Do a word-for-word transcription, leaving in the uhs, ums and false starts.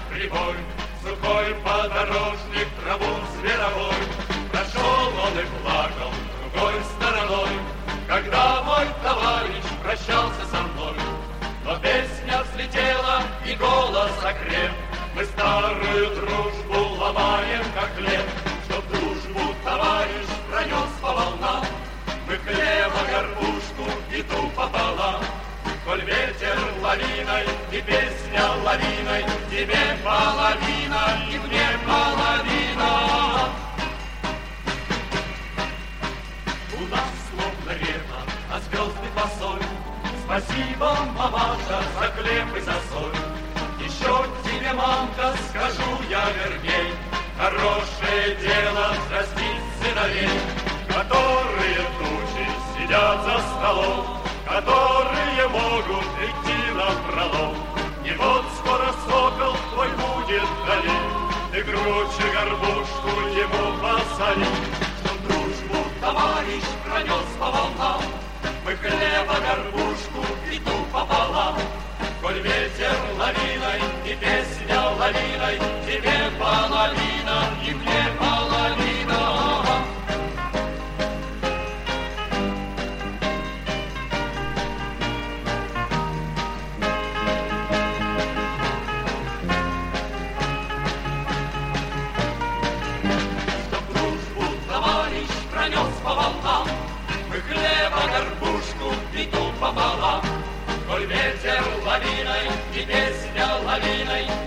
прибой, сухой подорожник траву зверовой. Прошел он и плакал другой стороной, когда мой товарищ прощался со мной. Но песня взлетела и голос окреп, мы старую дружбу ломаем, как хлеб. Чтоб дружбу товарищ пронес по волнам, мы хлеба горбушку и ту пополам. Коль ветер лавиной и песня лавиной, тебе половина и мне половина. У нас словно река, а звезды косой. Спасибо, мамаша, за хлеб и за соль. Еще тебе, мамка, скажу я верней, хорошее дело взрастить сыновей, которые тучи сидят за столом, которые могут идти напролом. И вот скоро сокол твой будет вдали, ты грудь и горбушку ему посоли. Чтоб дружбу товарищ пронес по волнам, мы хлеба горбушку и ту пополам. Коль ветер лавиной и песня лавиной, тебе половина и мне половина. Чтоб дружбу товарищ пронес по волнам, мы хлеба горбушку и ту пополам. Коль ветер лавиной и песня лавиной,